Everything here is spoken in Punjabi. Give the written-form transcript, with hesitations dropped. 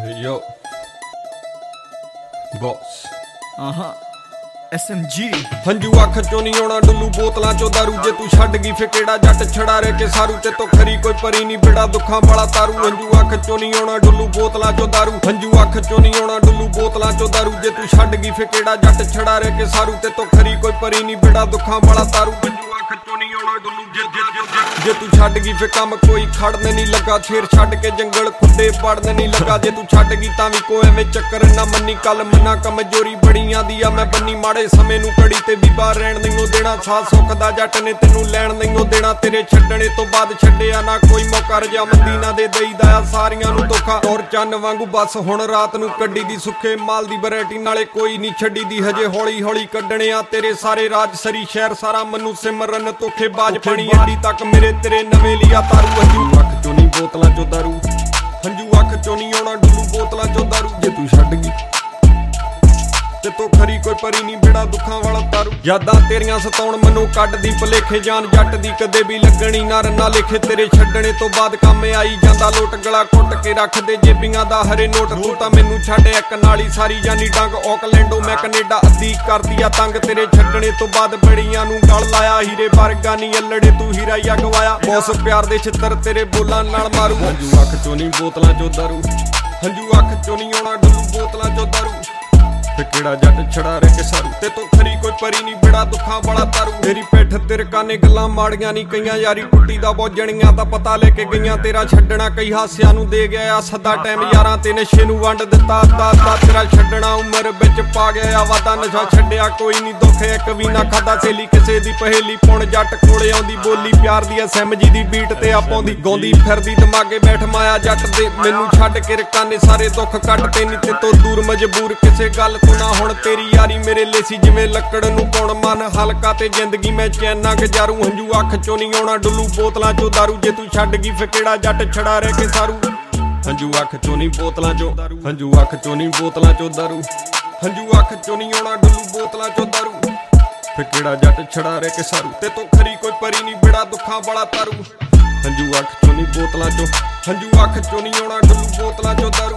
Yo, boss. SMG ਹੰਝੂ ਅੱਖ ਚੋਂ ਨਹੀਂ ਆਉਣਾ ਡੁੱਲੂ ਬੋਤਲਾਂ ਚੋਂ ਦਾਰੂ ਜੇ ਤੂੰ ਛੱਡ ਗਈ ਫੇ ਕਿਹੜਾ ਜੱਟ ਛੜਾ ਰੇ ਕੇ ਸਾਰੂ ਤੇ ਤੋਂ ਖਰੀ ਕੋਈ ਪਰੀ ਨਹੀਂ ਬਿੜਾ ਦੁੱਖਾਂ ਵਾਲਾ ਤਾਰੂ ਹੰਝੂ ਅੱਖ ਚੋਂ ਨਹੀਂ ਆਉਣਾ ਡੁੱਲੂ ਬੋਤਲਾਂ ਚੋਂ ਦਾਰੂ ਹੰਝੂ ਅੱਖ ਚੋਂ ਨਹੀਂ ਆਉਣਾ ਡੁੱਲੂ ਬੋਤਲਾਂ ਚੋਂ ਦਾਰੂ ਜੇ ਤੂੰ ਛੱਡ ਗਈ ਫੇ ਕਿਹੜਾ ਜੱਟ ਛੜਾ ਰੇ ਕੇ ਸਾਰੂ ਤੇ ਤੋਂ ਖਰੀ ਕੋਈ ਪਰੀ ਨਹੀਂ ਬਿੜਾ ਦੁੱਖਾਂ ਵਾਲਾ ਤਾਰੂ ਹੰਝੂ ਅੱਖ ਚੋਂ ਨਹੀਂ ਆਉਣਾ ਡੁੱਲੂ ਜੇ ਤੂੰ ਛੱਡ ਗਈ ਫੇ ਕੰਮ ਕੋਈ ਖੜਨ ਨਹੀਂ ਲੱਗਾ ਛੇਰ ਛੱਡ ਕੇ ਜੰਗਲ ਖੁੱਡੇ ਪੜਨ ਨਹੀਂ ਲੱਗਾ ਜੇ ਤੂੰ ਛੱਡ ਗਈ ਤਾਂ ਵੀ ਕੋਈ ਐਵੇਂ ਚੱਕਰ ਨਾ ਮੰਨੀ ਕੱਲ ਮੰਨਾ ਕਮਜ਼ੋਰੀ ਬੜੀਆਂ ਦੀ ਆ ਮੈਂ ਬੰਨੀ ਮਾੜੇ ਸਮੇਂ ਨੂੰ ਕੜੀ ਤੇ ਵੀ ਬਾਹਰ ਰਹਿਣ ਨਹੀਂ ਦੇਣਾ ਸਾਥ ਸੁੱਖ ਦਾ ਜੱਟ ਨੇ ਤੈਨੂੰ ਲੈਣ ਨਹੀਂ ਦੇਣਾ ਤੇਰੇ ਛੱਡਣੇ ਤੋਂ ਬਾਅਦ ਛੱਡਿਆ ਨਾ ਕੋਈ ਮੌਕਾ ਰਜਾਮੰਦੀ ਨਾ ਦੇ ਦਈਦਾ ਆ ਸਾਰੀਆਂ ਨੂੰ ਧੋਖਾ ਔਰ ਚੰਨ ਵਾਂਗੂ ਬਸ ਹੁਣ ਰਾਤ ਨੂੰ ਕੱਢੀ ਦੀ ਸੁੱਖੇ ਮਾਲ ਦੀ ਵੈਰਾਈਟੀ ਨਾਲੇ ਕੋਈ ਨਹੀਂ ਛੱਡੀ ਦੀ ਹਜੇ ਹੌਲੀ ਹੌਲੀ ਕੱਢਣੇ ਆ ਤੇਰੇ ਸਾਰੇ ਰਾਜ ਸਰੀ ਸ਼ਹਿਰ ਸਾਰਾ ਮਨੂੰ ਸਿਮਰਨ ਧੋਖੇ ਬਾਜ ਪਣੀ ਐਡੀ ਤੱਕ ਮੇਰੇ ਤੇਰੇ ਨਵੇਂ ਲਿਆ ਤਾਰੂ ਹੰਝੂ ਅੱਖ ਚੋਂ ਨਹੀਂ ਬੋਤਲਾਂ ਚੋਂ ਦਾਰੂ ਹੰਝੂ ਅੱਖ ਚੋਂ ਨਹੀਂ ਆਉਣਾ ਡੁੱਲੂ ਬੋਤਲਾਂ ਚੋਂ ਦਾਰੂ ਜੇ ਤੂੰ ਛੱਡ ਗਈ ਤੇ ਤੋ ਖਰੀ ਕੋਈ ਪਰੀ ਨਹੀਂ ਬਿੜਾ ਦੁੱਖਾਂ ਵਾਲਾ ਤਾਰੂ ਯਾਦਾਂ ਤੇਰੀਆਂ ਸਤਾਉਣ ਮੈਨੂੰ ਕੱਢਦੀ ਭਲੇਖੇ ਜਾਨ ਜੱਟ ਦੀ ਕਦੇ ਵੀ ਲੱਗਣੀ ਨਾ ਰੰਨਾ ਲੇਖੇ ਤੇਰੇ ਛੱਡਣੇ ਤੋਂ ਬਾਅਦ ਕੰਮ ਆਈ ਜਾਂਦਾ ਲੋਟ ਗਲਾ ਕੁੱਟ ਕੇ ਰੱਖਦੇ ਜੇਬੀਆਂ ਦਾ ਹਰੇ ਨੋਟ ਤੂੰ ਤਾਂ ਮੈਨੂੰ ਛੱਡ ਇੱਕ ਨਾਲੀ ਸਾਰੀ ਜਾਨੀ ਡੰਗ ਆਕਲੈਂਡੋ ਮੈਂ ਕੈਨੇਡਾ ਅੱਧੀ ਕਰਦੀ ਆ ਤੰਗ ਤੇਰੇ ਛੱਡਣੇ ਤੋਂ ਬਾਅਦ ਬੜੀਆਂ ਨੂੰ ਗਲ ਲਾਇਆ ਹੀਰੇ ਵਰਗਾ ਨਹੀਂ ਅਲੜੇ ਤੂੰ ਹੀਰਾ ਹੀ ਅਗਵਾਇਆ ਬੌਸ ਪਿਆਰ ਦੇ ਛਿੱਤਰ ਤੇਰੇ ਬੋਲਾਂ ਨਾਲ ਮਾਰੂ ਹੰਝੂ ਅੱਖ ਚੋਂ ਨਹੀਂ ਬੋਤਲਾਂ ਚੋਂ ਦਾਰੂ ਹੰਝੂ ਅੱਖ ਚੋਂ ਨਹੀਂ ਆਉਣਾ ਡੁੱਲੂ ਬੋਤਲਾਂ ਚੋਂ ਦਾਰੂ ਫੇ ਕਿਹੜਾ ਜੱਟ ਛੜਾ ਰੇ ਕੇ ਸਾਰੂ ਤੇ ਤੋਂ ਖਰੀ ਕੋਈ ਪਰੀ ਨਹੀਂ ਬਿੜਾ ਦੁੱਖਾਂ ਵਾਲਾ ਤਾਰੂ ਮੇਰੀ ਪਿੱਠ ਤੇਰੇ ਕਾਨੇ ਗੱਲਾਂ ਮਾੜੀਆਂ ਨਹੀਂ ਕਈਆਂ ਯਾਰੀ ਟੁੱਟੀ ਦਾ ਬੋਜਣੀਆਂ ਤਾਂ ਪਤਾ ਲੈ ਕੇ ਗਈਆਂ ਤੇਰਾ ਛੱਡਣਾ ਕਈ ਹਾਸਿਆਂ ਨੂੰ ਦੇ ਗਿਆ ਆ ਸਦਾ ਟਾਈਮ ਯਾਰਾਂ ਤੇ ਨਸ਼ੇ ਨੂੰ ਵੰਡ ਦਿੱਤਾ ਦਾ ਤੇਰਾ ਛੱਡਣਾ ਉਮਰ ਵਿੱਚ ਪਾ ਗਿਆ ਵਾਦਾ ਨਸ਼ਾ ਛੱਡਿਆ ਕੋਈ ਨਹੀਂ ਦੁੱਖ ਇੱਕ ਵੀ ਨਾ ਖਾਦਾ ਸੇਲੀ ਕਿਸੇ ਦੀ ਪਹੇਲੀ ਪੁਣ ਜੱਟ ਕੋਲੇ ਆਉਂਦੀ ਬੋਲੀ ਪਿਆਰ ਦੀ SMG ਦੀ ਬੀਟ ਤੇ ਆਪਾਉਂਦੀ ਗਾਉਂਦੀ ਫਿਰਦੀ ਦਿਮਾਗੇ ਬੈਠ ਮਾਇਆ ਜੱਟ ਦੇ ਮੈਨੂੰ ਛੱਡ ਕੇ ਰਕਾਨੇ ਸਾਰੇ ਦੁੱਖ ਕੱਟ ਤੇ ਨਹੀਂ ਤੇ ਤੋਂ ਦੂਰ ਮਜਬੂਰ ਕਿਸੇ ਗੱਲ ਤੂੰ ਨਾ ਹੁਣ ਤੇਰੀ ਯਾਰੀ ਮੇਰੇ ਲਈ ਸੀ ਜਿਵੇਂ ਲੱਕੜ ਨੂੰ ਪਾਉਣ ਮਨ ਹਲਕਾ ਤੇ ਜ਼ਿੰਦਗੀ ਮੈਂ ਚੈਨ ਨਾ ਗੁਜ਼ਾਰੂ ਹੰਝੂ ਅੱਖ ਚੋਂ ਨਹੀਂ ਆਉਣਾ ਡੁੱਲੂ ਬੋਤਲਾਂ ਚੋਂ ਦਾਰੂ ਜੇ ਤੂੰ ਛੱਡ ਗਈ ਫੇ ਕਿਹੜਾ ਜੱਟ ਛੜਾ ਰੇ ਕੇ ਸਾਰੂ ਹੰਝੂ ਅੱਖ ਚੋਂ ਨਹੀਂ ਬੋਤਲਾਂ ਚੋਂ ਹੰਝੂ ਅੱਖ ਚੋਂ ਨਹੀਂ ਬੋਤਲਾਂ ਚੋਂ ਦਾਰੂ ਹੰਝੂ ਅੱਖ ਚੋਂ ਨਹੀਂ ਆਉਣਾ ਡੁੱਲੂ ਬੋਤਲਾਂ ਚੋਂ ਦਾਰੂ ਫੇ ਕਿਹੜਾ ਜੱਟ ਛੜਾ ਰੇ ਕੇ ਸਾਰੂ ਤੇ ਤੋਂ ਖਰੀ ਕੋਈ ਪਰੀ ਨਹੀਂ ਬਿੜਾ ਦੁੱਖਾਂ ਵਾਲਾ ਤਾਰੂ ਹੰਝੂ ਅੱਖ ਚੋਂ ਨਹੀਂ ਬੋਤਲਾਂ ਚੋਂ ਹੰਝੂ ਅੱਖ ਚੋਂ ਨਹੀਂ ਆਉਣਾ ਡੁੱਲੂ ਬੋਤਲਾਂ ਚੋਂ ਦਾਰੂ